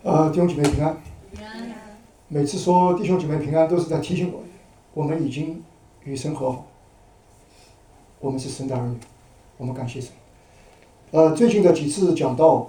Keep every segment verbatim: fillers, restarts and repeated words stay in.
呃，弟兄姐妹平安。每次说弟兄姐妹平安，都是在提醒我，我们已经与神和好，我们是神的儿女，我们感谢神。呃，最近的几次讲道，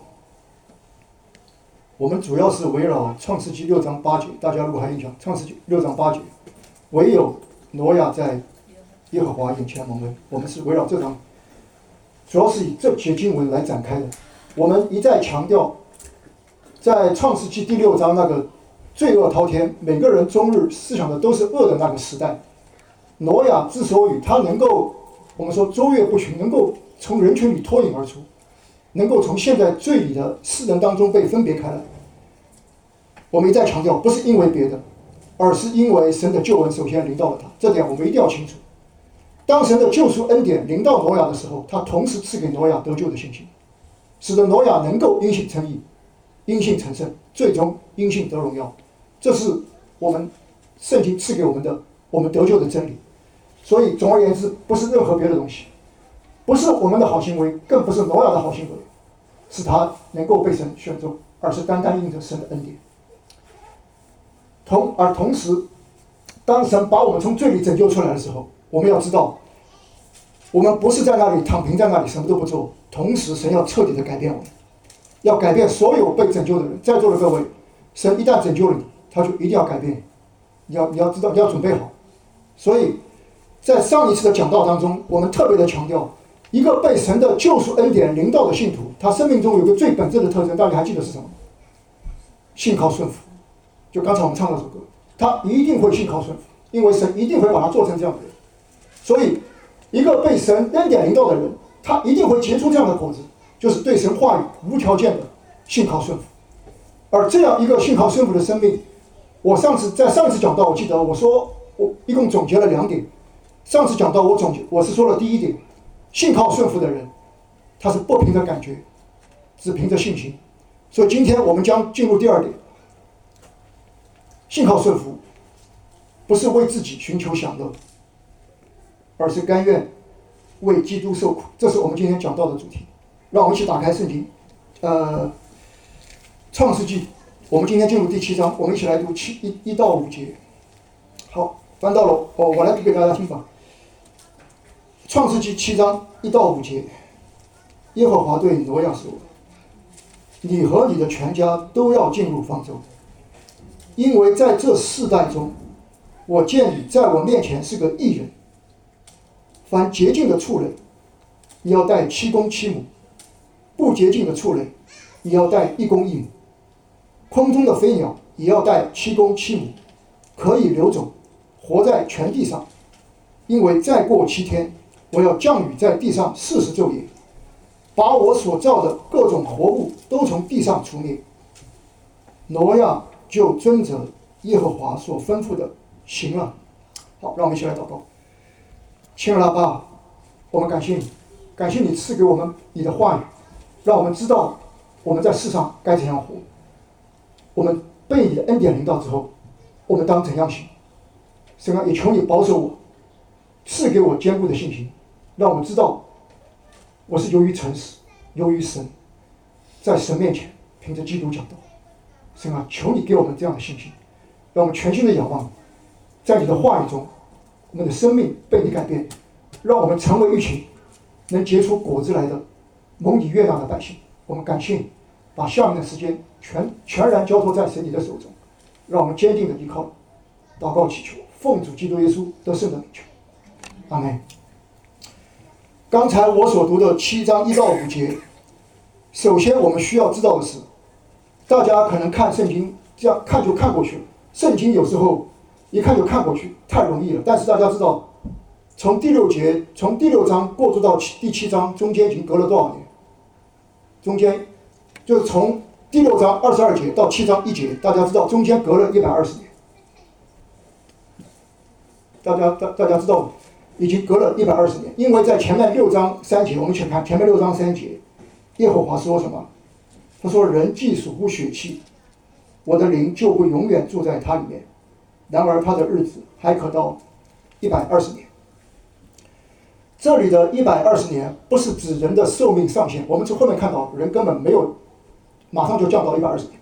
我们主要是围绕创世纪六章八节，大家如果还印象，创世纪六章八节，唯有挪亚在耶和华眼前蒙恩，我们是围绕这章，主要是以这节经文来展开的。我们一再强调，在创世纪第六章那个罪恶滔天，每个人终日思想的都是恶的那个时代，挪亚之所以他能够，我们说周越不群，能够从人群里脱颖而出，能够从现在罪里的世人当中被分别开来，我们一再强调，不是因为别的，而是因为神的救恩首先临到了他，这点我们一定要清楚。当神的救赎恩典临到挪亚的时候，他同时赐给挪亚得救的信心，使得挪亚能够因信称义，因信成圣，最终因信得荣耀。这是我们圣经赐给我们的我们得救的真理。所以总而言之，不是任何别的东西，不是我们的好行为，更不是挪亚的好行为，使他能够被神选中，而是单单因着神的恩典。同而同时，当神把我们从罪里拯救出来的时候，我们要知道，我们不是在那里躺平在那里什么都不做，同时神要彻底的改变我们，要改变所有被拯救的人。在座的各位，神一旦拯救了你，他就一定要改变你，你要你要知道，你要准备好。所以在上一次的讲道当中，我们特别的强调，一个被神的救赎恩典临到的信徒，他生命中有个最本质的特征，大家还记得是什么？信靠顺服。就刚才我们唱那首歌，他一定会信靠顺服，因为神一定会把他做成这样的人。所以一个被神恩典临到的人，他一定会结出这样的果子，就是对神话语无条件的信靠顺服。而这样一个信靠顺服的生命，我上次在上一次讲到，我记得我说我一共总结了两点。上次讲到我总结，我是说了第一点，信靠顺服的人，他是不凭着感觉，只凭着信心。所以今天我们将进入第二点，信靠顺服不是为自己寻求享乐，而是甘愿为基督受苦，这是我们今天讲到的主题。让我们一起打开圣经，呃，创世纪，我们今天进入第七章，我们一起来读七一一到五节。好，翻到了，哦，我来读给大家听吧。创世纪七章一到五节，耶和华对挪亚说：“你和你的全家都要进入方舟，因为在这世代中，我见你在我面前是个义人。凡洁净的畜类，你要带七公七母；不洁净的畜类，你要带一公一母。空中的飞鸟也要带七公七母，可以流走，活在全地上。因为再过七天，我要降雨在地上四十昼夜，把我所造的各种活物都从地上除灭。”挪亚就遵着耶和华所吩咐的行了。好，让我们一起来祷告。亲爱的爸，我们感谢你，感谢你赐给我们你的话语，让我们知道我们在世上该怎样活。我们被你的恩典临到之后，我们当怎样行？神啊，也求你保守我，赐给我坚固的信心，让我们知道我是由于诚实，由于神，在神面前凭着基督讲道。神啊，求你给我们这样的信心，让我们全心的仰望，在你的话语中，我们的生命被你改变，让我们成为一群能结出果子来的蒙你悦纳的百姓。我们感谢你，把下面的时间全全然交托在神你的手中，让我们坚定的依靠。祷告祈求，奉主基督耶稣得胜的名求，阿们。刚才我所读的七章一到五节，首先我们需要知道的是，大家可能看圣经这样看就看过去了，圣经有时候一看就看过去，太容易了。但是大家知道，从第六节，从第六章过渡到第七章，中间已经隔了多少年？中间就是从第六章二十二节到七章一节，大家知道中间隔了一百二十年。大家大大家知道，已经隔了一百二十年，因为在前面六章三节，我们去看前面六章三节，耶和华说什么？他说：“人既属乎血气，我的灵就不永远住在他里面。然而他的日子还可到一百二十年。”这里的一百二十年不是指人的寿命上限，我们从后面看到人根本没有马上就降到一百二十年，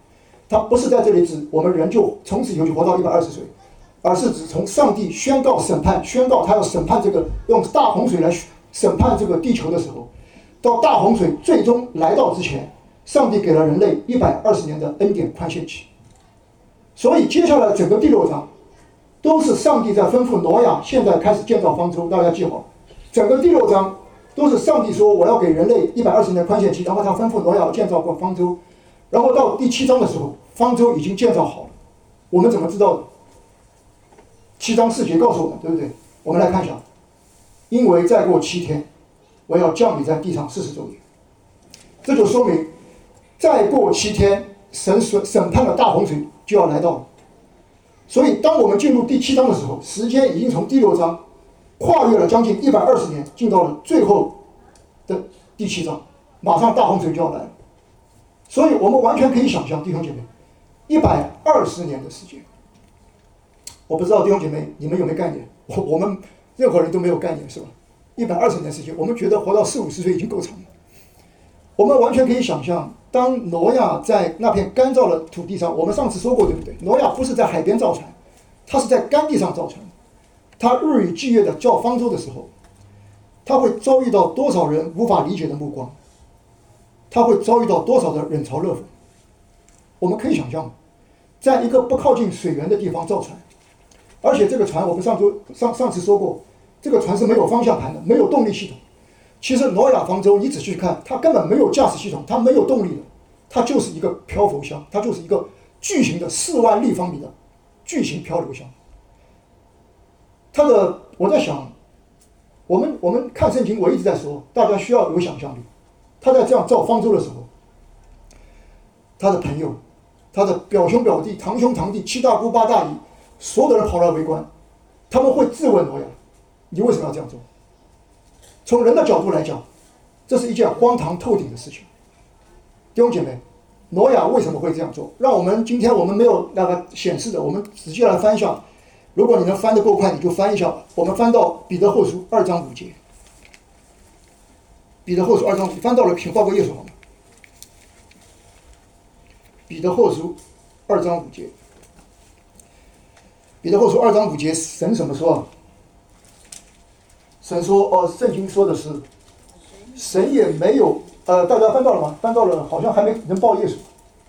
它不是在这里指我们人就从此以后就活到一百二十岁，而是指从上帝宣告审判，宣告他要审判这个用大洪水来审判这个地球的时候，到大洪水最终来到之前，上帝给了人类一百二十年的恩典宽限期。所以接下来整个第六章都是上帝在吩咐挪亚现在开始建造方舟，大家记好，整个第六章都是上帝说我要给人类一百二十年的宽限期，然后他吩咐挪亚建造过方舟，然后到第七章的时候，方舟已经建造好了。我们怎么知道的？七章四节告诉我们，对不对？我们来看一下，因为再过七天，我要降临在地上四十周年。这就说明，再过七天，神审判的大洪水就要来到了。所以，当我们进入第七章的时候，时间已经从第六章跨越了将近一百二十年，进到了最后的第七章，马上大洪水就要来了。所以我们完全可以想象，弟兄姐妹，一百二十年的时间。我不知道弟兄姐妹你们有没有概念？我我们任何人都没有概念，是吧？一百二十年时间，我们觉得活到四五十岁已经够长了。我们完全可以想象，当挪亚在那片干燥的土地上，我们上次说过，对不对？挪亚不是在海边造船，他是在干地上造船。他日以继夜的造方舟的时候，他会遭遇到多少人无法理解的目光？他会遭遇到多少的冷嘲热讽？我们可以想象，在一个不靠近水源的地方造船，而且这个船我们上周上上次说过，这个船是没有方向盘的，没有动力系统。其实挪亚方舟，你仔细去看，它根本没有驾驶系统，它没有动力的，它就是一个漂浮箱，它就是一个巨型的四万立方米的巨型漂流箱。它的，我在想，我们我们看圣经，我一直在说，大家需要有想象力。他在这样造方舟的时候，他的朋友、他的表兄表弟、堂兄堂弟、七大姑八大姨，所有的人跑来围观，他们会质问挪亚：你为什么要这样做？从人的角度来讲，这是一件荒唐透顶的事情。弟兄姐妹，挪亚为什么会这样做？让我们今天我们没有那个显示的，我们仔细来翻一下。如果你能翻得够快，你就翻一下吧。我们翻到彼得后书二章五节。彼得后书二章五节，翻到了，请报个页数好吗？彼得后书二章五节。彼得后书二章五节，神怎么说啊？神说，哦，圣经说的是，神也没有，呃，大家翻到了吗？翻到了，好像还没能报页数。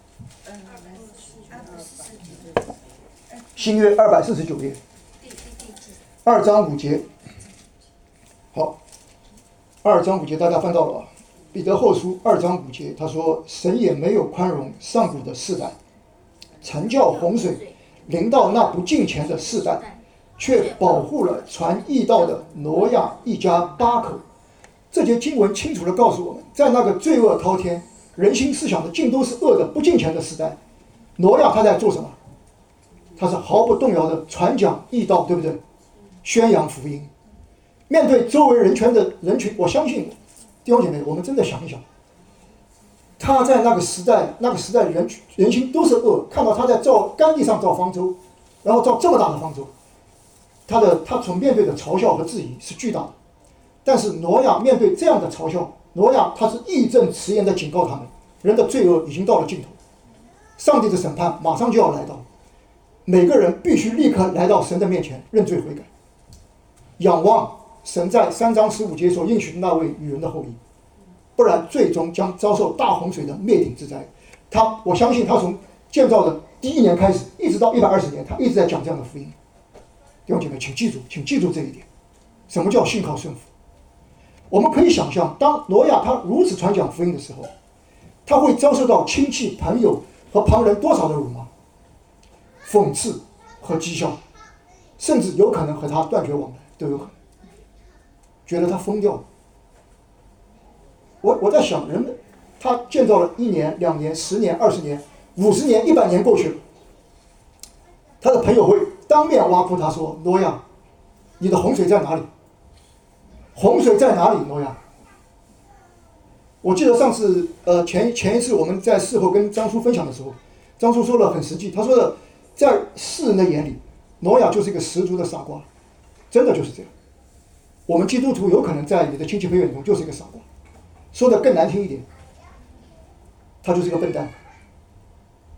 新约二百四十九页，二章五节。好，二章五节大家翻到了吧？彼得后书二章五节，他说：“神也没有宽容上古的世代，曾叫洪水临到那不敬虔的世代，却保护了传义道的挪亚一家八口。”这节经文清楚地告诉我们，在那个罪恶滔天、人心思想的尽都是恶的不敬虔的时代，挪亚他在做什么？他是毫不动摇的传讲义道，对不对？宣扬福音。面对周围人群的人群，我相信弟兄姐妹，我们真的想一想，他在那个时代，那个时代人人心都是恶，看到他在造干地上造方舟，然后造这么大的方舟，他的他所面对的嘲笑和质疑是巨大的。但是挪亚面对这样的嘲笑，挪亚他是义正辞严地警告他们，人的罪恶已经到了尽头，上帝的审判马上就要来到。每个人必须立刻来到神的面前认罪悔改，仰望神在三章十五节所应许的那位女人的后裔，不然最终将遭受大洪水的灭顶之灾。他，我相信他从建造的第一年开始，一直到一百二十年，他一直在讲这样的福音。弟兄姐妹，请记住，请记住这一点。什么叫信靠顺服？我们可以想象，当挪亚他如此传讲福音的时候，他会遭受到亲戚、朋友和旁人多少的辱骂、讽刺和讥笑，甚至有可能和他断绝往来，都有可能觉得他疯掉了。我我在想，人们他建造了一年、两年、十年、二十年、五十年、一百年过去了，他的朋友会当面挖苦他说：“挪亚，你的洪水在哪里？洪水在哪里？挪亚？”我记得上次呃前前一次我们在事后跟张叔分享的时候，张叔说了很实际，他说的在世人的眼里，挪亚就是一个十足的傻瓜，真的就是这样。我们基督徒有可能在你的亲戚朋友眼中就是一个傻瓜，说的更难听一点，他就是一个笨蛋。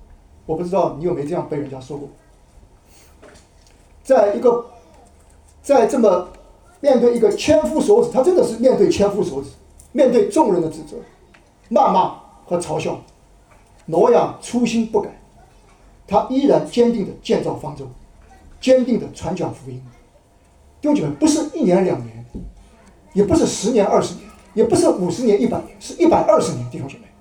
我不知道你有没有这样被人家说过，在一个在这么面对一个千夫所指，他真的是面对千夫所指，面对众人的指责、谩骂和嘲笑，挪亚初心不改，他依然坚定地建造方舟，坚定地传讲福音。弟兄姐妹，不是一年两年，也不是十年二十年，也不是五十年一百年，是一百二十年。弟兄姐妹，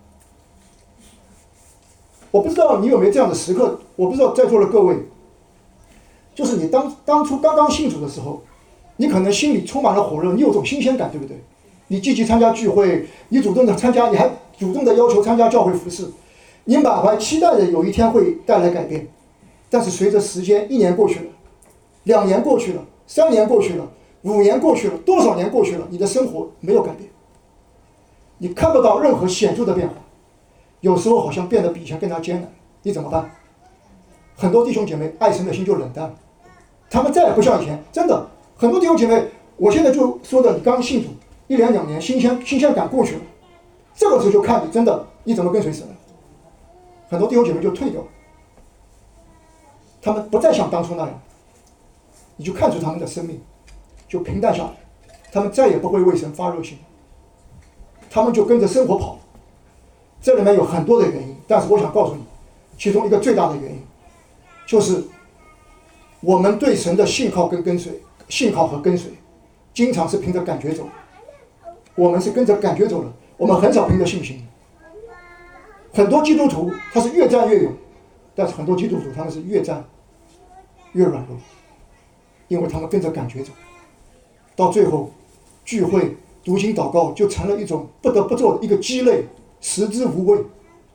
我不知道你有没有这样的时刻，我不知道在座的各位，就是你当当初刚刚信主的时候，你可能心里充满了火热，你有种新鲜感，对不对？你积极参加聚会，你主动的参加，你还主动的要求参加教会服事，你满怀期待的有一天会带来改变。但是随着时间一年过去了，两年过去了，三年过去了，五年过去了，多少年过去了，你的生活没有改变，你看不到任何显著的变化，有时候好像变得比以前更加艰难，你怎么办？很多弟兄姐妹爱神的心就冷淡了，他们再也不像以前。真的，很多弟兄姐妹，我现在就说的，你刚信主一两两年，新鲜新鲜感过去了，这个时候就看你真的你怎么跟随神了。很多弟兄姐妹就退掉了，他们不再像当初那样，你就看出他们的生命就平淡下来，他们再也不会为神发热心，他们就跟着生活跑。这里面有很多的原因，但是我想告诉你，其中一个最大的原因就是我们对神的信靠跟跟随，信靠和跟随经常是凭着感觉走，我们是跟着感觉走的，我们很少凭着信心。很多基督徒他是越战越勇，但是很多基督徒他们是越战越软弱，因为他们跟着感觉走，到最后聚会读经祷告就成了一种不得不做的一个鸡肋，食之无味。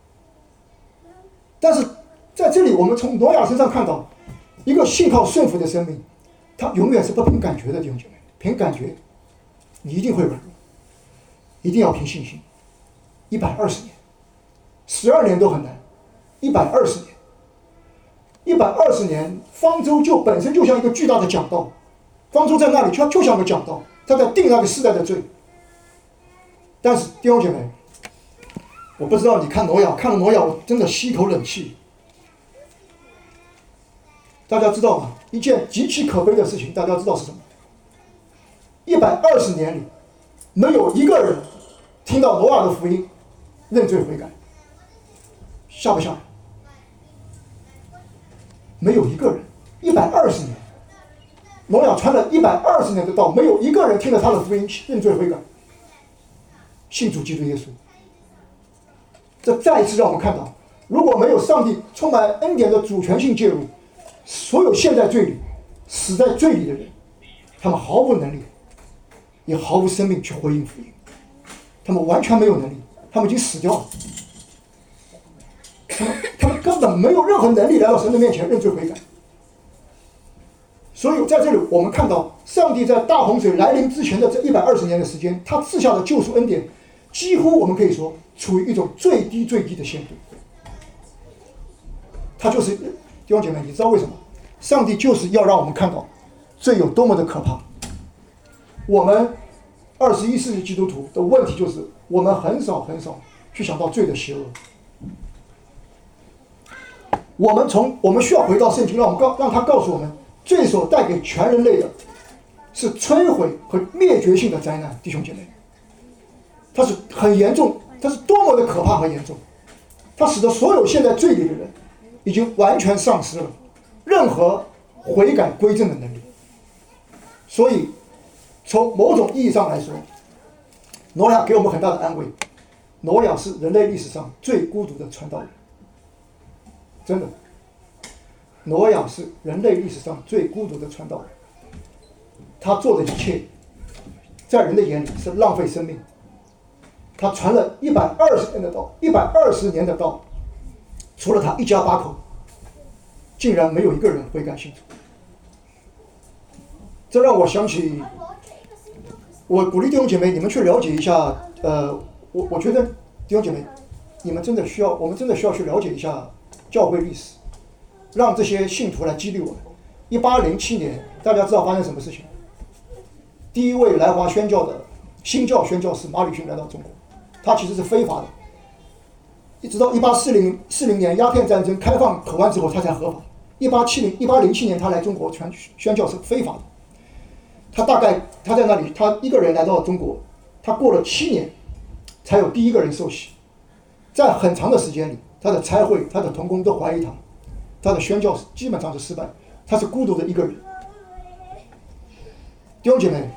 但是在这里我们从挪亚身上看到一个信靠顺服的生命，他永远是不凭感觉的。弟兄姐妹，凭感觉你一定会软弱，一定要凭信心。一百二十年十二年都很难，一百二十年一百二十年方舟就本身就像一个巨大的讲道，方舟在那里就就像个讲道，他在定那个世代的罪。但是弟兄姐妹，我不知道你看挪亚，看了挪亚我真的吸一口冷气。大家知道吗？一件极其可悲的事情，大家知道是什么？一百二十年里，没有一个人听到挪亚的福音认罪悔改，吓不吓人？没有一个人，一百二十年，挪亚传了一百二十年的道，没有一个人听了他的福音认罪悔改，信主基督耶稣。这再一次让我们看到，如果没有上帝充满恩典的主权性介入，所有陷在罪里、死在罪里的人，他们毫无能力，也毫无生命去回应福音，他们完全没有能力，他们已经死掉了，他们他们根本没有任何能力来到神的面前认罪悔改。所以在这里我们看到，上帝在大洪水来临之前的这一百二十年的时间，他赐下的救赎恩典，几乎我们可以说处于一种最低最低的限度。他就是弟兄姐妹，你知道为什么？上帝就是要让我们看到罪有多么的可怕。我们二十一世纪基督徒的问题就是，我们很少很少去想到罪的邪恶。我们从我们需要回到圣经，让我们告让他告诉我们，罪所带给全人类的是摧毁和灭绝性的灾难。弟兄姐妹，它是很严重，它是多么的可怕和严重！它使得所有陷在罪里的人已经完全丧失了任何悔改归正的能力。所以从某种意义上来说，挪亚给我们很大的安慰。挪亚是人类历史上最孤独的传道人，真的，挪亚是人类历史上最孤独的传道人。他做的一切在人的眼里是浪费生命。他传了一百二十年的道，一百二十年的道，除了他一家八口，竟然没有一个人悔改信主。这让我想起，我鼓励弟兄姐妹，你们去了解一下。呃，我我觉得弟兄姐妹，你们真的需要，我们真的需要去了解一下教会历史，让这些信徒来激励我们。一八零七年，大家知道发生什么事情？第一位来华宣教的新教宣教士马吕逊来到中国，他其实是非法的， 一直到一八四零四零年鸦片战争开放口岸之后，他才合法。一八七零一八零七年他来中国传宣教是非法的。他大概他在那里，他一个人来到了中国，他过了七年才有第一个人受洗。在很长的时间里，他的差会、他的同工都怀疑他，他的宣教基本上是失败，他是孤独的一个人。弟兄姐妹，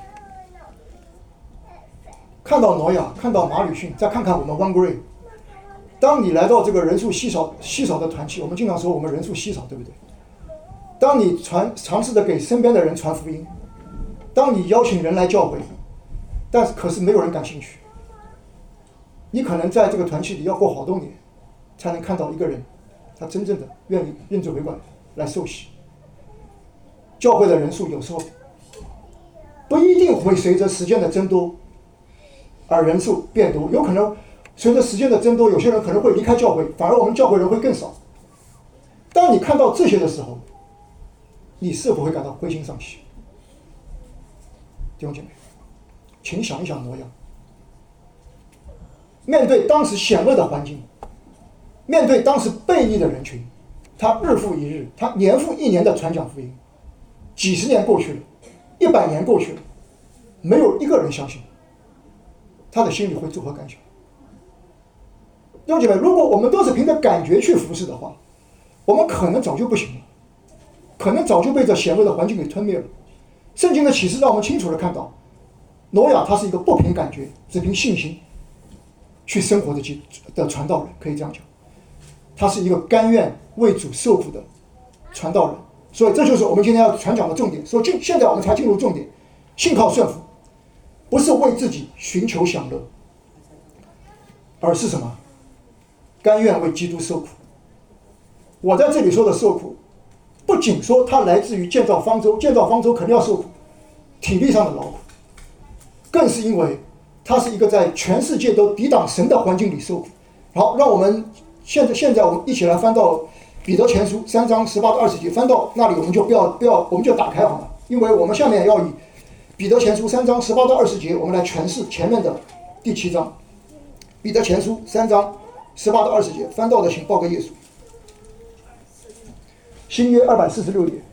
看到挪亚，看到马吕逊，再看看我们 One Grey。当你来到这个人数稀少稀少的团契，我们经常说我们人数稀少，对不对？当你传尝试着给身边的人传福音，当你邀请人来教会，但是可是没有人感兴趣，你可能在这个团契里要过好多年，才能看到一个人，他真正的愿意认罪悔改来受洗。教会的人数有时候不一定会随着时间的增多而人数变多，有可能随着时间的增多，有些人可能会离开教会，反而我们教会人会更少。当你看到这些的时候，你是否会感到灰心丧气？弟兄姐妹，请想一想挪亚，面对当时险恶的环境，面对当时悖逆的人群，他日复一日，他年复一年的传讲福音，几十年过去了，一百年过去了，没有一个人相信，他的心里会作何感想？弟兄姐妹，如果我们都是凭着感觉去服侍的话，我们可能早就不行了，可能早就被这险恶的环境给吞灭了。圣经的启示让我们清楚地看到，挪亚他是一个不凭感觉，只凭信心去生活的的传道人，可以这样讲，他是一个甘愿为主受苦的传道人。所以这就是我们今天要传讲的重点。所以进现在我们才进入重点，信靠顺服，不是为自己寻求享乐，而是什么？甘愿为基督受苦。我在这里说的受苦，不仅说它来自于建造方舟，建造方舟肯定要受苦，体力上的劳苦，更是因为它是一个在全世界都抵挡神的环境里受苦。好，让我们现在现在我们一起来翻到彼得前书三章十八到二十节，翻到那里我们就不要不要我们就打开好了，因为我们下面要以彼得前书三章十八到二十节，我们来诠释前面的第七章。彼得前书三章十八到二十节，翻到的请报个页数。新约二百四十六页，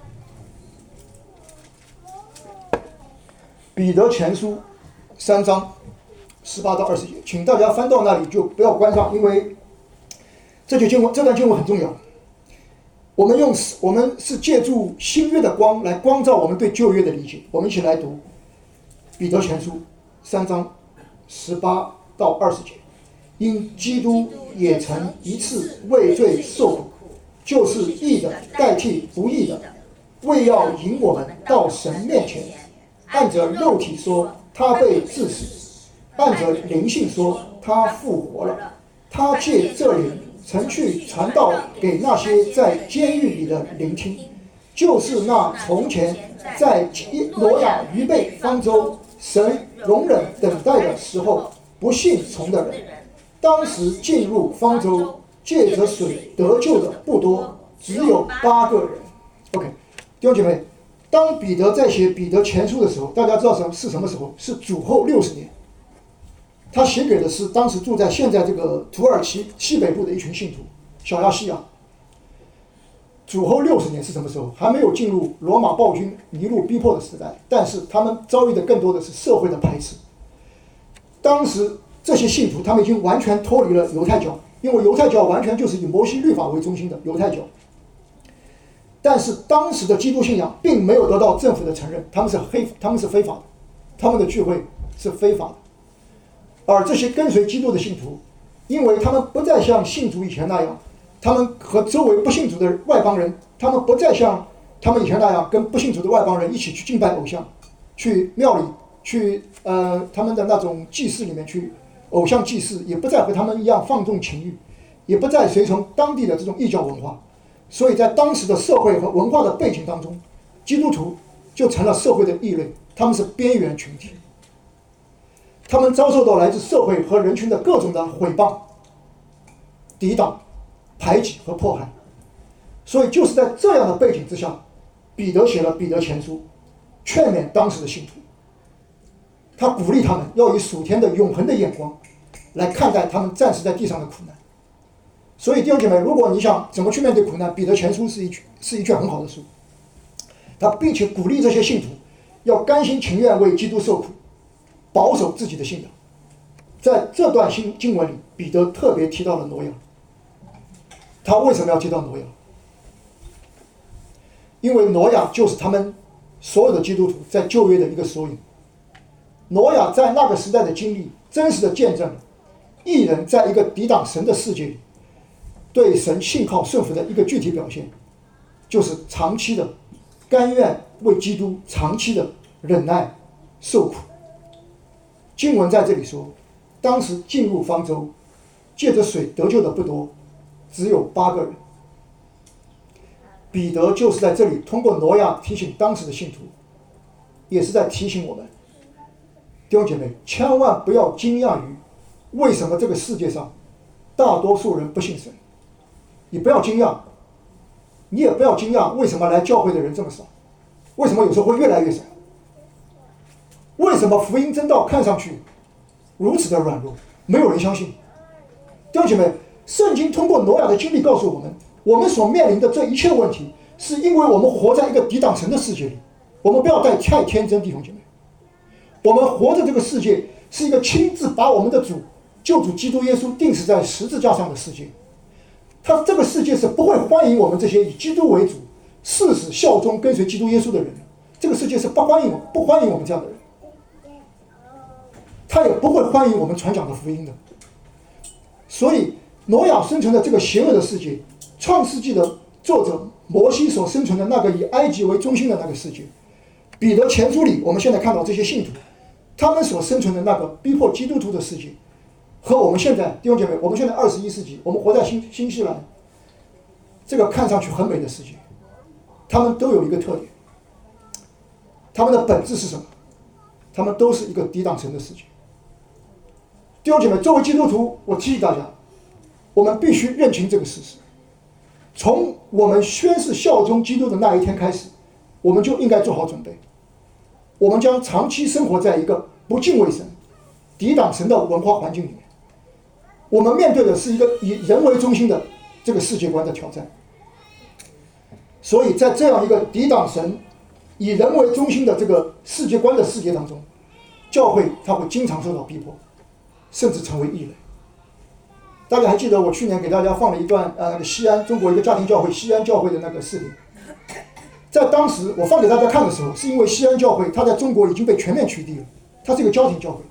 彼得前书三章十八到二十节，请大家翻到那里就不要关上，因为这就经文这段经文很重要。我们用我们是借助新约的光来光照我们对旧约的理解。我们一起来读彼得前书三章十八到二十节。因基督也曾一次为罪受苦，就是义的代替不义的，为要引我们到神面前。按着肉体说，他被治死；按着灵性说，他复活了。他借这灵曾去传道给那些在监狱里的聆听，就是那从前在挪亚预备方舟，神容忍等待的时候不信从的人。当时进入方舟借着水得救的不多，只有八个人。 OK， 弟兄姐妹，当彼得在写彼得前书的时候，大家知道什是什么时候？是主后六十年。他写给的是当时住在现在这个土耳其西北部的一群信徒，小亚细亚。主后六十年是什么时候？还没有进入罗马暴君尼禄逼迫的时代，但是他们遭遇的更多的是社会的排斥。当时这些信徒他们已经完全脱离了犹太教，因为犹太教完全就是以摩西律法为中心的犹太教。但是当时的基督信仰并没有得到政府的承认，他们是黑，他们是非法的，他们的聚会是非法的。而这些跟随基督的信徒，因为他们不再像信主以前那样，他们和周围不信主的外邦人，他们不再像他们以前那样跟不信主的外邦人一起去敬拜偶像，去庙里去呃他们的那种祭祀里面去偶像祭祀，也不再和他们一样放纵情欲，也不再随从当地的这种异教文化。所以在当时的社会和文化的背景当中，基督徒就成了社会的异类，他们是边缘群体，他们遭受到来自社会和人群的各种的毁谤、抵挡、排挤和迫害。所以就是在这样的背景之下，彼得写了彼得前书，劝勉当时的信徒，他鼓励他们要以属天的永恒的眼光来看待他们暂时在地上的苦难。 所以弟兄姐妹，如果你想怎么去面对苦难，彼得前书是一是一卷很好的书，他并且鼓励这些信徒要甘心情愿为基督受苦，保守自己的信仰。在这段经经文里，彼得特别提到了挪亚。他为什么要提到挪亚？因为挪亚就是他们所有的基督徒在旧约的一个缩影。挪亚在那个时代的经历，真实的见证了义人在一个抵挡神的世界里，对神信靠顺服的一个具体表现，就是长期的甘愿为基督长期的忍耐受苦。经文在这里说，当时进入方舟借着水得救的不多，只有八个人。彼得就是在这里通过挪亚提醒当时的信徒，也是在提醒我们弟兄姐妹，千万不要惊讶于为什么这个世界上大多数人不信神。你不要惊讶，你也不要惊讶为什么来教会的人这么少，为什么有时候会越来越少，为什么福音真道看上去如此的软弱，没有人相信。弟兄姐妹，圣经通过挪亚的经历告诉我们，我们所面临的这一切问题，是因为我们活在一个抵挡神的世界里。我们不要太天真，弟兄姐妹，我们活着这个世界是一个亲自把我们的主救主基督耶稣钉死在十字架上的世界。他这个世界是不会欢迎我们这些以基督为主、誓死效忠跟随基督耶稣的人。这个世界是不欢迎我不欢迎我们这样的人，他也不会欢迎我们传讲的福音的。所以挪亚生存的这个邪恶的世界，创世纪的作者摩西所生存的那个以埃及为中心的那个世界，彼得前书里我们现在看到这些信徒他们所生存的那个逼迫基督徒的世界，和我们现在弟兄姐妹，我们现在二十一世纪，我们活在新新西兰这个看上去很美的世界，他们都有一个特点，他们的本质是什么？他们都是一个抵挡神的世界。弟兄姐妹，作为基督徒，我提醒大家，我们必须认清这个事实。从我们宣誓效忠基督的那一天开始，我们就应该做好准备。我们将长期生活在一个不敬畏神、抵挡神的文化环境里面。我们面对的是一个以人为中心的这个世界观的挑战。所以在这样一个抵挡神、以人为中心的这个世界观的世界当中，教会它会经常受到逼迫，甚至成为异类。大家还记得我去年给大家放了一段呃那个西安中国一个家庭教会西安教会的那个视频。在当时我放给大家看的时候，是因为西安教会它在中国已经被全面取缔了，它是一个家庭教会，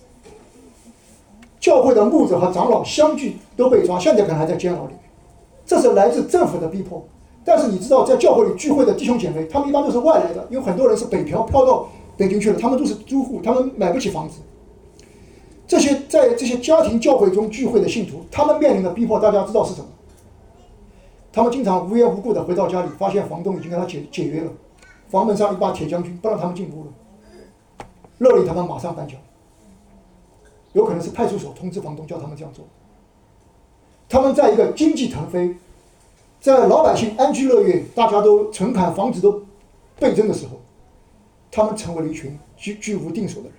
教会的牧者和长老相继都被抓，现在可能还在监牢里面。这是来自政府的逼迫。但是你知道，在教会里聚会的弟兄姐妹，他们一般都是外来的，因为很多人是北漂漂到北京去了，他们都是租户，他们买不起房子。这些在这些家庭教会中聚会的信徒，他们面临的逼迫，大家知道是什么？他们经常无缘无故的回到家里，发现房东已经跟他解解约了，房门上一把铁将军，不让他们进屋了，勒令他们马上搬家。有可能是派出所通知房东叫他们这样做。他们在一个经济腾飞，在老百姓安居乐业，大家都存款房子都倍增的时候，他们成为了一群居居无定所的人。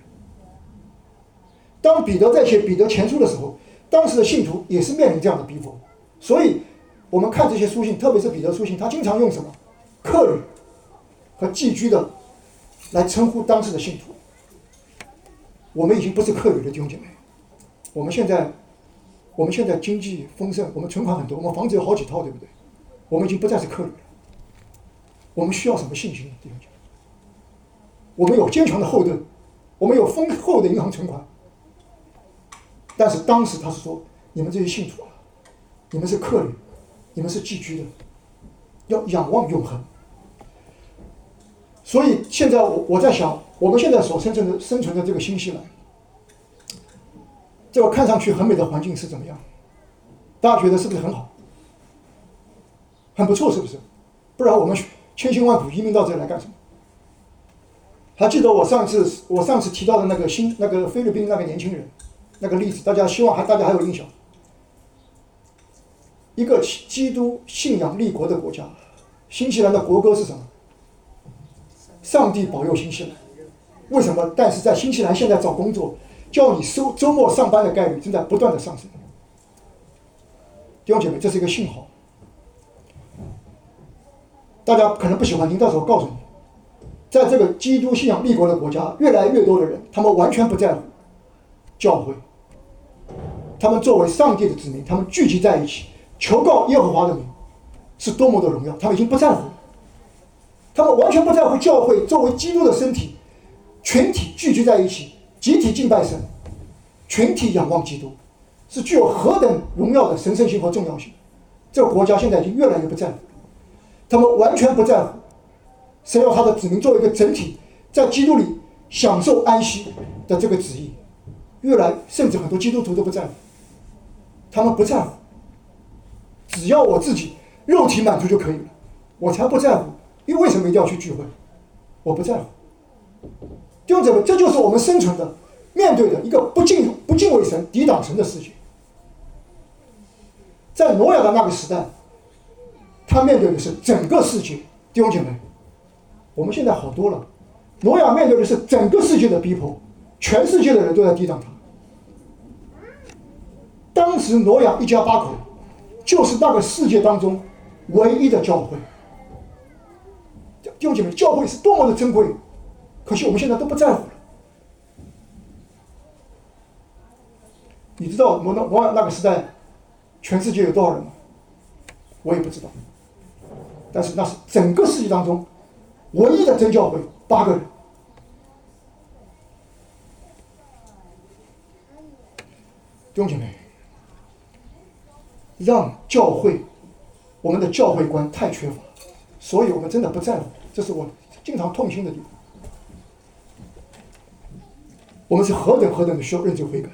当彼得在写彼得前书的时候，当时的信徒也是面临这样的逼迫。所以我们看这些书信，特别是彼得书信，他经常用什么客旅和寄居的来称呼当时的信徒。我们已经不是客旅的弟兄姐妹，我们现在我们现在经济丰盛，我们存款很多，我们房子有好几套，对不对？我们已经不再是客旅了。我们需要什么信心呢，弟兄姐妹？我们有坚强的后盾，我们有丰厚的银行存款。但是当时他是说，你们这些信徒啊，你们是客旅，你们是寄居的，要仰望永恒。所以现在我我在想，我们现在所生存的生存的这个新西兰，这个看上去很美的环境是怎么样？大家觉得是不是很好？很不错，是不是？不然我们千辛万苦移民到这里来干什么？还记得我上次我上次提到的那个新那个菲律宾那个年轻人那个例子，大家希望还大家还有印象。一个基督信仰立国的国家，新西兰的国歌是什么？上帝保佑新西兰。为什么？但是在新西兰现在找工作，叫你周周末上班的概率正在不断的上升。弟弟兄姐妹，这是一个信号。大家可能不喜欢听，但是我告诉你，在这个基督信仰立国的国家，越来越多的人，他们完全不在乎教会，他们作为上帝的子民，他们聚集在一起，求告耶和华的名，是多么的荣耀，他们已经不在乎了。他们完全不在乎教会作为基督的身体，群体聚集在一起，集体敬拜神，群体仰望基督，是具有何等荣耀的神圣性和重要性。这个国家现在已经越来越不在乎，他们完全不在乎神要他的子民作为一个整体，在基督里享受安息的这个旨意，越来甚至很多基督徒都不在乎，他们不在乎，只要我自己肉体满足就可以了，我才不在乎。因为为什么一定要去聚会？我不在乎。弟兄姊妹，这就是我们生存的、面对的一个不敬、不敬畏神、抵挡神的世界。在挪亚的那个时代，他面对的是整个世界。弟兄姐妹，我们现在好多了。挪亚面对的是整个世界的逼迫，全世界的人都在抵挡他。当时挪亚一家八口，就是那个世界当中唯一的教会。弟兄姐妹，教会是多么的珍贵，可惜我们现在都不在乎了。你知道挪挪亚那个时代，全世界有多少人吗？我也不知道。但是那是整个世界当中唯一的真教会，八个人。弟兄姐妹，让教会，我们的教会观太缺乏，所以我们真的不在乎。这是我经常痛心的地方。我们是何等何等的需要认真悔改。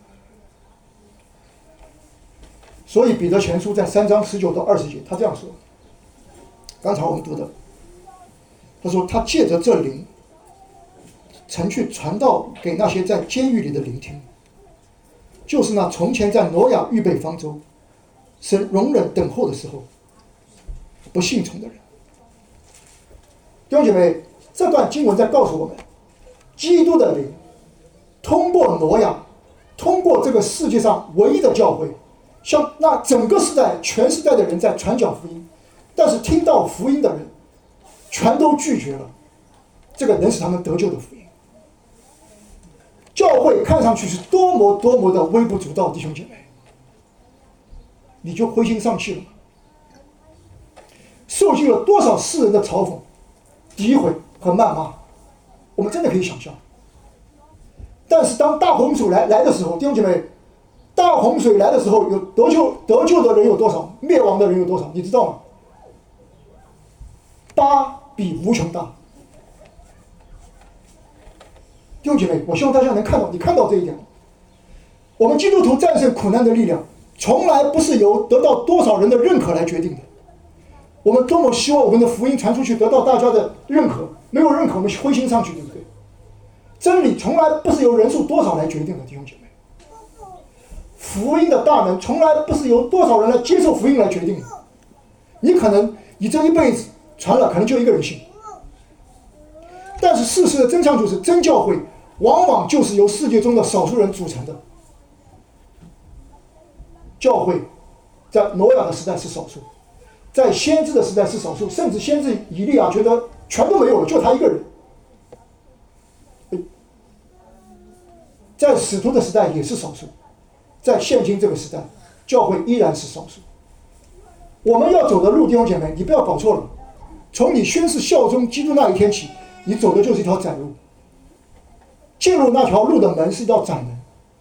所以彼得前书在三章十九到二十节，他这样说。刚才我们读的，他说他借着这灵，曾去传道给那些在监狱里的聆听，就是那从前在挪亚预备方舟，神容忍等候的时候，不信从的人。弟兄姐妹，这段经文在告诉我们，基督的灵通过挪亚，通过这个世界上唯一的教会，向那整个时代、全时代的人在传讲福音，但是听到福音的人，全都拒绝了这个能使他们得救的福音。教会看上去是多么多么的微不足道，弟兄姐妹，你就灰心丧气了吗？受尽了多少世人的嘲讽、诋毁和谩骂，我们真的可以想象。但是当大洪水来来的时候，弟兄姐妹，大洪水来的时候，有得救得救的人有多少？灭亡的人有多少？你知道吗？八比无穷大。弟兄姐妹，我希望大家能看到，你看到这一点。我们基督徒战胜苦难的力量，从来不是由得到多少人的认可来决定的。我们多么希望我们的福音传出去，得到大家的认可，没有认可，我们灰心丧气，对不对？真理从来不是由人数多少来决定的，弟兄姐妹。福音的大能从来不是由多少人来接受福音来决定的。你可能你这一辈子传了，可能就一个人信。但是事实的真相就是，真教会往往就是由世界中的少数人组成的。教会在挪亚的时代是少数，在先知的时代是少数，甚至先知以利亚觉得全都没有了，就他一个人。在使徒的时代也是少数，在现今这个时代，教会依然是少数。我们要走的路，弟兄姐妹，你不要搞错了。从你宣誓效忠基督那一天起，你走的就是一条窄路。进入那条路的门是一道窄门。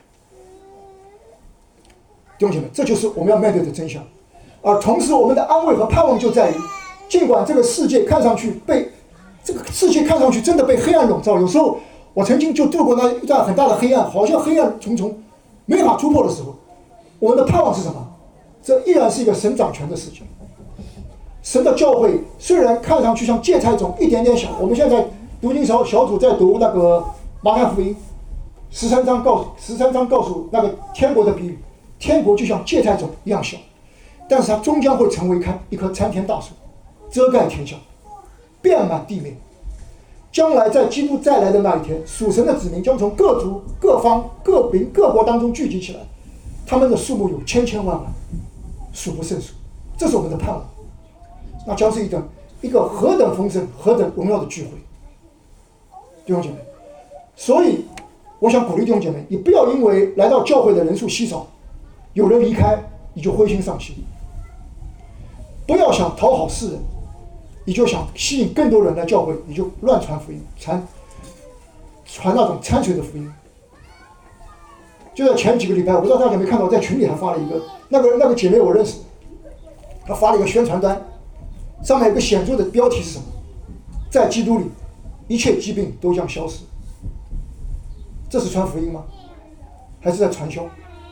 弟兄姐妹，这就是我们要面对的真相。而同时，我们的安慰和盼望就在于，尽管这个世界看上去被这个世界看上去真的被黑暗笼罩，有时候我曾经就度过那一段很大的黑暗，好像黑暗重重，没法突破的时候，我们的盼望是什么？这依然是一个神掌权的世界。神的教会虽然看上去像芥菜种一点点小，我们现在读经小小组在读那个马太福音十三章，告诉十三章告诉那个天国的比喻，天国就像芥菜种一样小，但是它终将会成为一棵参天大树，遮盖天下，遍满地面。将来在基督再来的那一天，属神的子民将从各族、各方、各民、各国当中聚集起来，他们的数目有千千万万。 数不胜数。这是我们的盼望，那将是一等一个何等丰盛、何等荣耀的聚会，弟兄姐妹。所以，我想鼓励弟兄姐妹，你不要因为来到教会的人数稀少，有人离开，你就灰心丧气。不要想讨好世人，你就想吸引更多人来教会，你就乱传福音，传传那种掺水的福音。就在前几个礼拜，我不知道大家有没有看到，在群里还发了一个，那个那个姐妹我认识，她发了一个宣传单，上面有个显著的标题是什么？在基督里，一切疾病都将消失。这是传福音吗？还是在传销？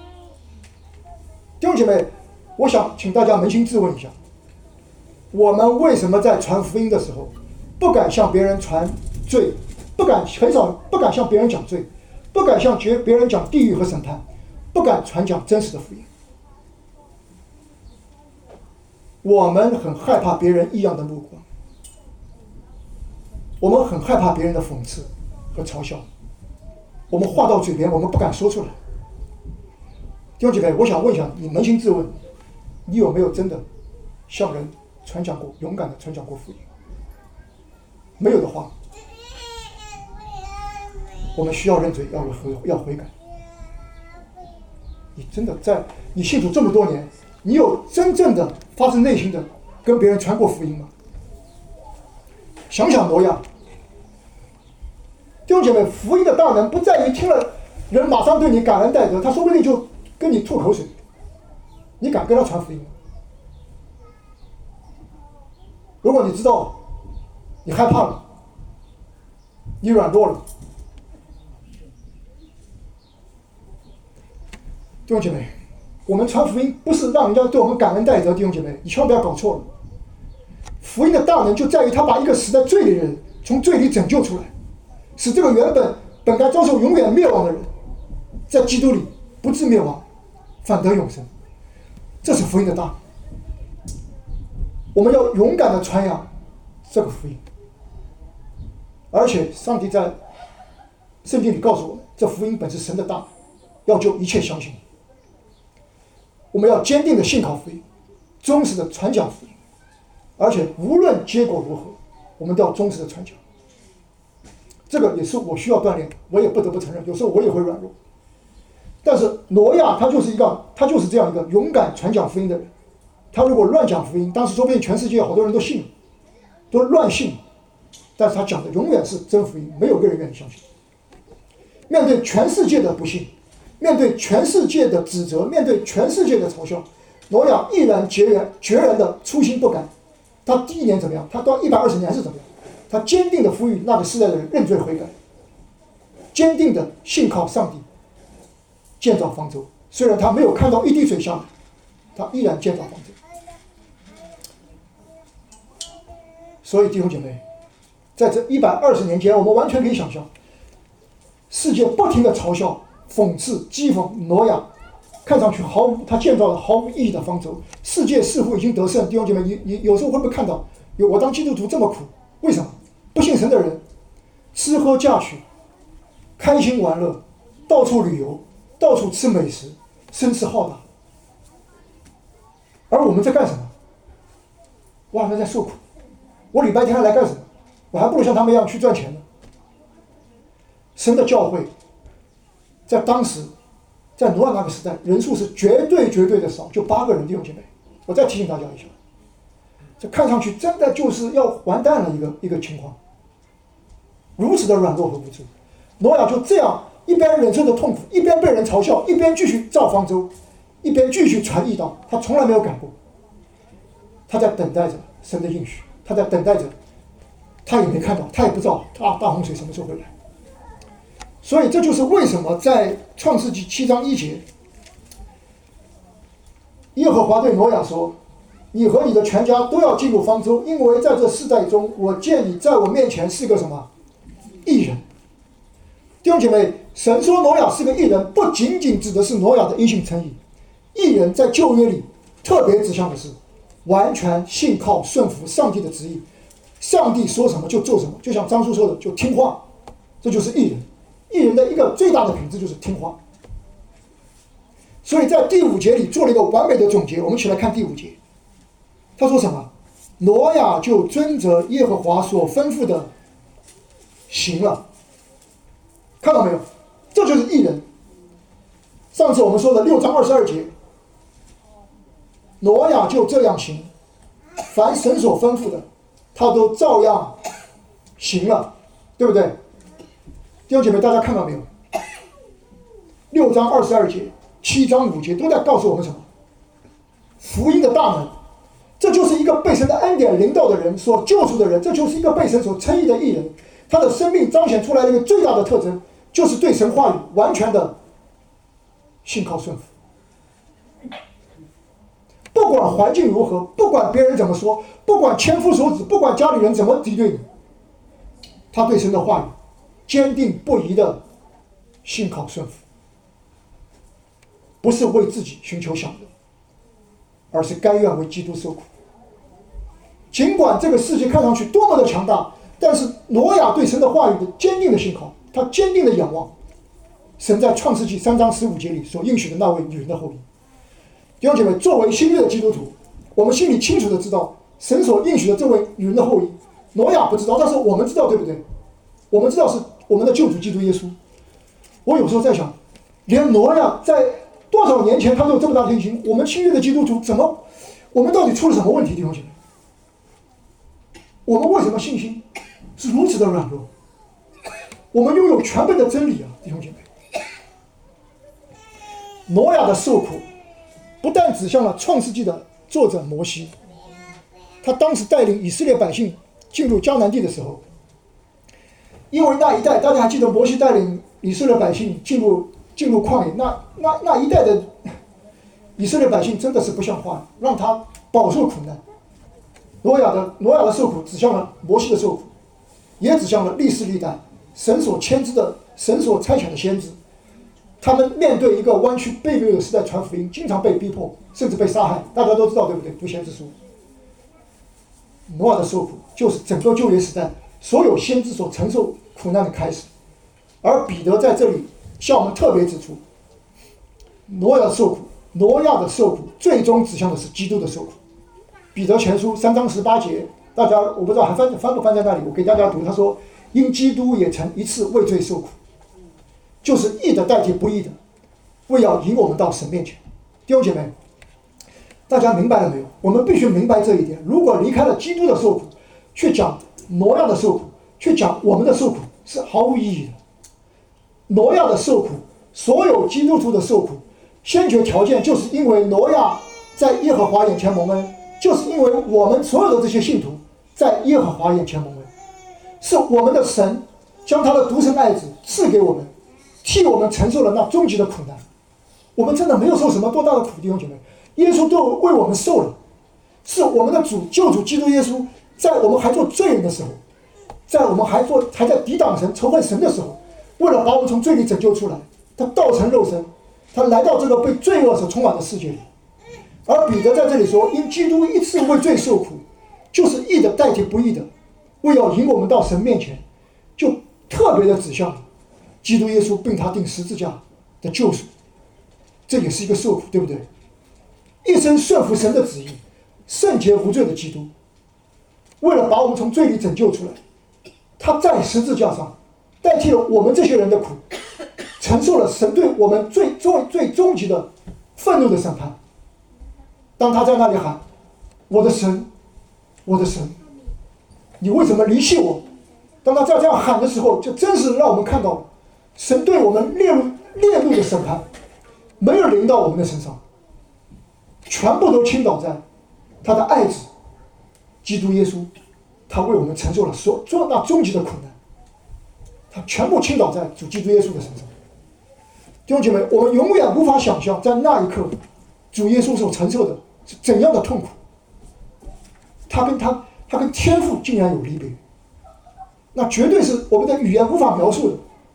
弟兄姐妹，我想请大家扪心自问一下，我们为什么在传福音的时候不敢向别人传罪，不敢很少不敢向别人讲罪，不敢向别人讲地狱和审判，不敢传讲真实的福音？我们很害怕别人异样的目光，我们很害怕别人的讽刺和嘲笑，我们话到嘴边，我们不敢说出来。弟兄姐妹，我想问一下你，扪心自问，你有没有真的向人传讲过，勇敢的传讲过福音？没有的话，我们需要认罪，要悔要悔改。你真的在你信主这么多年，你有真正的发自内心的跟别人传过福音吗？想想挪亚，弟兄姐妹，福音的大能不在于听了人马上对你感恩戴德，他说不定就跟你吐口水，你敢跟他传福音吗？如果你知道你害怕了，你软弱了，弟兄姐妹，我们传福音不是让人家对我们感恩戴德，弟兄姐妹，你千万不要搞错了。福音的大能就在于他把一个死在罪里的人从罪里拯救出来，使这个原本本该遭受永远灭亡的人，在基督里不致灭亡，反得永生。这是福音的大能。我们要勇敢地传扬这个福音，而且上帝在圣经里告诉我们，这福音本是神的大能，要救一切相信。我们要坚定地信靠福音，忠实地传讲福音，而且无论结果如何，我们都要忠实地传讲。这个也是我需要锻炼的，我也不得不承认，有时候我也会软弱。但是挪亚他就是一个，他就是这样一个勇敢传讲福音的人。他如果乱讲福音，当时说不定全世界好多人都信了，都乱信。但是他讲的永远是真福音，没有个人愿意相信。面对全世界的不信，面对全世界的指责，面对全世界的嘲笑，挪亚毅然决然决然的初心不改。他第一年怎么样？他到一百二十年是怎么样？他坚定的呼吁那个时代的人认罪悔改，坚定的信靠上帝，建造方舟。虽然他没有看到一滴水下来，他依然建造方舟。所以弟兄姐妹，在这一百二十年间，我们完全可以想象，世界不停的嘲笑、讽刺、讥讽挪亚，看上去毫无他建造了毫无意义的方舟。世界似乎已经得胜。弟兄姐妹，你你有时候会不会看到，有我当基督徒这么苦？为什么？不信神的人吃喝嫁娶，开心玩乐，到处旅游，到处吃美食，声势浩大。而我们在干什么？我好像在受苦。我礼拜天还来干什么？我还不如像他们一样去赚钱呢。神的教会在当时，在挪亚那个时代，人数是绝对绝对的少，就八个人。弟兄姐妹，我再提醒大家一下，这看上去真的就是要完蛋了一个一个情况，如此的软弱和无助。挪亚就这样一边忍受着痛苦，一边被人嘲笑，一边继续造方舟，一边继续传义道，他从来没有改过。他在等待着神的应许，他在等待着，他也没看到，他也不知道大大洪水什么时候会来。所以这就是为什么在创世纪七章一节，耶和华对挪亚说，你和你的全家都要进入方舟，因为在这世代中，我见你在我面前是个什么义人。弟兄姐妹，神说挪亚是个义人，不仅仅指的是挪亚的因信称义。义人在旧约里特别指向的是完全信靠顺服上帝的旨意，上帝说什么就做什么，就像张叔说的，就听话，这就是义人。义人的一个最大的品质就是听话。 所以在第五节里做了一个完美的总结。我们一起来看第五节，他说什么？挪亚就遵着耶和华所吩咐的行了。看到没有？这就是义人。上次我们说的六章二十二节，挪亚就这样行，凡神所吩咐的，他都照样行了，对不对？弟兄姐妹，大家看到没有？六章二十二节、七章五节都在告诉我们什么？福音的大门，这就是一个被神的恩典临到的人所救赎的人，这就是一个被神所称义的义人。他的生命彰显出来的一个最大的特征，就是对神话语完全的信靠顺服。不管环境如何，不管别人怎么说，不管千夫所指，不管家里人怎么敌对你，他对神的话语坚定不移的信靠顺服，不是为自己寻求享乐，而是甘愿为基督受苦。尽管这个世界看上去多么的强大，但是挪亚对神的话语的坚定的信靠，他坚定的仰望神在创世纪三章十五节里所应许的那位女人的后裔。弟兄姐妹，作为新约的基督徒，我们心里清楚的知道神所应许的这位女人的后裔，挪亚不知道，但是我们知道，对不对？我们知道是我们的救主基督耶稣。我有时候在想，连挪亚在多少年前他都有这么大的信心，我们新约的基督徒怎么，我们到底出了什么问题？弟兄姐妹，我们为什么信心是如此的软弱？我们拥有全本的真理啊，弟兄姐妹。挪亚的受苦不但指向了创世纪的作者摩西，他当时带领以色列百姓进入迦南地的时候，因为那一代大家还记得摩西带领以色列百姓进入进入旷野，那那那一代的以色列百姓真的是不像话，让他饱受苦难。挪亚的挪亚的受苦指向了摩西的受苦，也指向了历世历代神所牵制的神所差遣的先知，他们面对一个弯曲悖谬的时代传福音，经常被逼迫，甚至被杀害。大家都知道，对不对？读先知书，挪亚的受苦就是整个旧约时代所有先知所承受苦难的开始。而彼得在这里向我们特别指出，挪亚的受苦，挪亚的受苦最终指向的是基督的受苦。彼得前书三章十八节，大家我不知道还翻翻不翻在那里，我给大家读。他说：“因基督也曾一次为罪受苦，就是义的代替不义的，为要引我们到神面前。”弟兄姐妹，大家明白了没有？我们必须明白这一点。如果离开了基督的受苦，却讲挪亚的受苦，却讲我们的受苦，是毫无意义的。挪亚的受苦，所有基督徒的受苦，先决条件就是因为挪亚在耶和华眼前蒙恩，就是因为我们所有的这些信徒在耶和华眼前蒙恩，是我们的神将他的独生爱子赐给我们，替我们承受了那终极的苦难。我们真的没有受什么多大的苦，弟兄姐妹，耶稣都为我们受了。是我们的主救主基督耶稣，在我们还做罪人的时候，在我们还做还在抵挡神仇恨神的时候，为了把我们从罪里拯救出来，他道成肉身，他来到这个被罪恶所充满的世界里。而彼得在这里说，因基督一次为罪受苦，就是义的代替不义的，为要引我们到神面前，就特别的指向基督耶稣并他钉十字架的救赎。这也是一个受苦，对不对？一生顺服神的旨意，圣洁无罪的基督，为了把我们从罪里拯救出来，他在十字架上代替了我们这些人的苦，承受了神对我们最最最终极的愤怒的审判。当他在那里喊：“我的神，我的神，你为什么离弃我？”当他在这样喊的时候，就真是让我们看到神对我们烈怒烈怒的审判没有临到我们的身上，全部都倾倒在他的爱子基督耶稣，他为我们承受了所做那终极的苦难，他全部倾倒在主基督耶稣的身上。弟兄姐妹，我们永远无法想象在那一刻主耶稣所承受的是怎样的痛苦，他跟他他跟天父竟然有离别，那绝对是我们的语言无法描述的。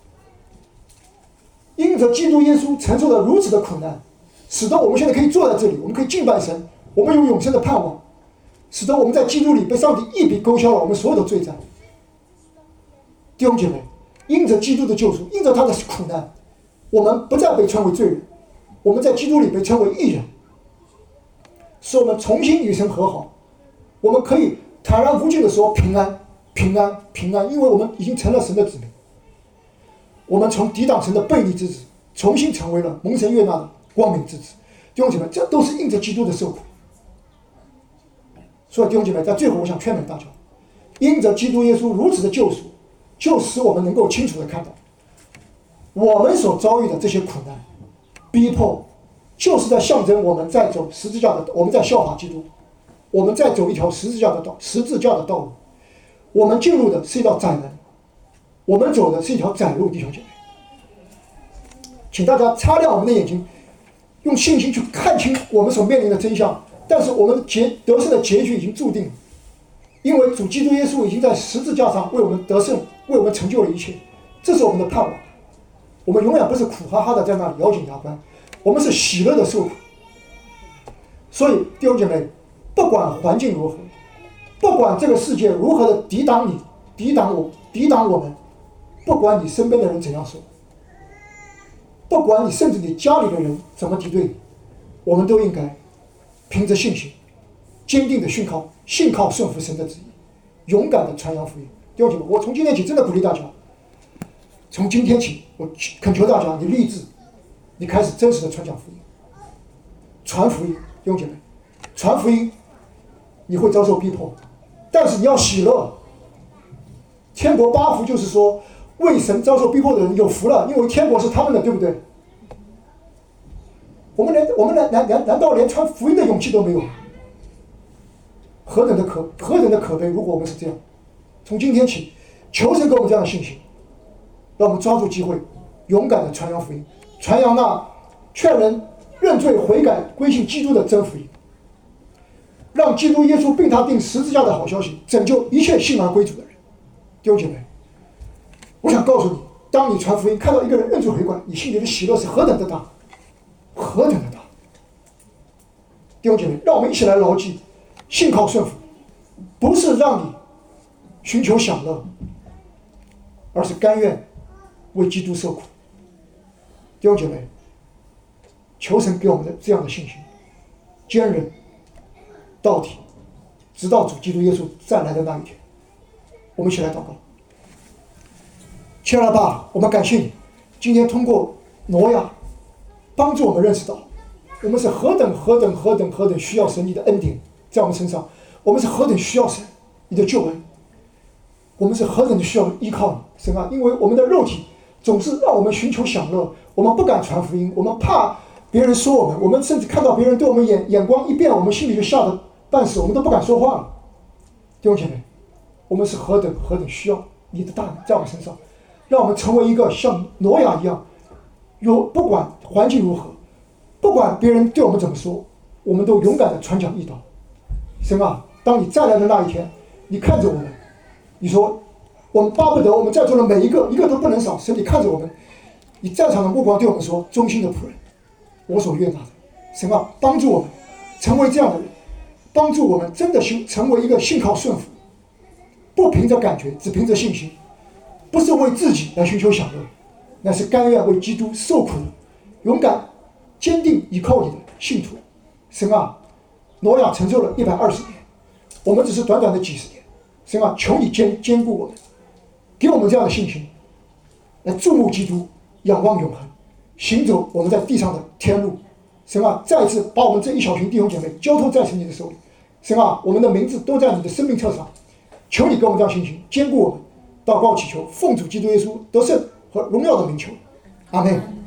因着基督耶稣承受了如此的苦难，使得我们现在可以坐在这里，我们可以敬拜神，我们有永生的盼望，使得我们在基督里被上帝一笔勾销了我们所有的罪债。弟兄姐妹，因着基督的救赎，因着他的苦难，我们不再被称为罪人， 我们在基督里被称为义人，使我们重新与神和好。我们可以坦然无惧地说平安平安平安，因为我们已经成了神的子民。我们从抵挡神的悖逆之子重新成为了蒙神悦纳的光明之子。弟兄姐妹，这都是因着基督的受苦。所以弟兄姐妹，在最后我想劝勉大家，因着基督耶稣如此的救赎，就使我们能够清楚地看到，我们所遭遇的这些苦难逼迫，就是在象征我们在走十字架的，我们在效法基督，我们在走一条十字架的道，十字架的道路。我们进入的是一道窄门，我们走的是一条窄路。弟兄姐妹，请大家擦亮我们的眼睛，用信心去看清我们所面临的真相。但是我们结得胜的结局已经注定了，因为主基督耶稣已经在十字架上为我们得胜，为我们成就了一切。这是我们的盼望。我们永远不是苦哈哈的在那里咬紧牙关，我们是喜乐的受苦。所以弟兄姐妹，不管环境如何，不管这个世界如何的抵挡你、抵挡我、抵挡我们，不管你身边的人怎样说，不管你甚至你家里的人怎么敌对你，我们都应该凭着信心，坚定的信靠，信靠顺服神的旨意，勇敢的传扬福音。弟兄姐妹，我从今天起真的鼓励大家，从今天起，我恳求大家，你立志，你开始真实的传讲福音，传福音。弟兄姐妹，传福音，你会遭受逼迫，但是你要喜乐。天国八福就是说，为神遭受逼迫的人有福了，因为天国是他们的，对不对？我们连我们难难难难道连传福音的勇气都没有？何等的可何等的可悲！如果我们是这样，从今天起，求神给我们这样的信心，让我们抓住机会，勇敢的传扬福音，传扬那劝人认罪悔改归信基督的真福音，让基督耶稣并他钉十字架的好消息拯救一切信而归主的人。弟兄姐妹，我想告诉你，当你传福音看到一个人认罪悔改，你心里的喜乐是何等的大，何等的大！弟兄姐妹，让我们一起来牢记，信靠顺服，不是让你寻求享乐，而是甘愿为基督受苦。弟兄姐妹，求神给我们的这样的信心，坚韧到底，直到主基督耶稣再来的那一天。我们一起来祷告。亲爱的爸，我们感谢你，今天通过挪亚帮助我们认识到，我们是何等何等何等何等需要神你的恩典在我们身上，我们是何等需要神你的救恩，我们是何等的需要依靠你，神啊！因为我们的肉体总是让我们寻求享乐，我们不敢传福音，我们怕别人说我们，我们甚至看到别人对我们眼眼光一变，我们心里就吓得半死，我们都不敢说话了。弟兄姐妹，我们是何等何等需要你的大能在我们身上，让我们成为一个像挪亚一样，有不管环境如何，不管别人对我们怎么说，我们都勇敢的传讲义道。神啊，当你再来的那一天，你看着我们，你说我们巴不得我们在座的每一个一个都不能少，神你看着我们，你在场的目光对我们说，忠心的仆人，我所悦纳的。神啊，帮助我们成为这样的人，帮助我们真的成为一个信靠顺服，不凭着感觉，只凭着信心，不是为自己来寻求享乐，乃是甘愿为基督受苦的，勇敢坚定依靠你的信徒。神啊，挪亚承受了一百二十年，我们只是短短的几十年。神啊，求你坚坚固我们，给我们这样的信心，来注目基督，仰望永恒，行走我们在地上的天路。神啊，再次把我们这一小群弟兄姐妹交托在神你的手里。神啊，我们的名字都在你的生命册上，求你给我们这样信心，坚固我们。祷告祈求，奉主基督耶稣得胜和荣耀的名求，阿们。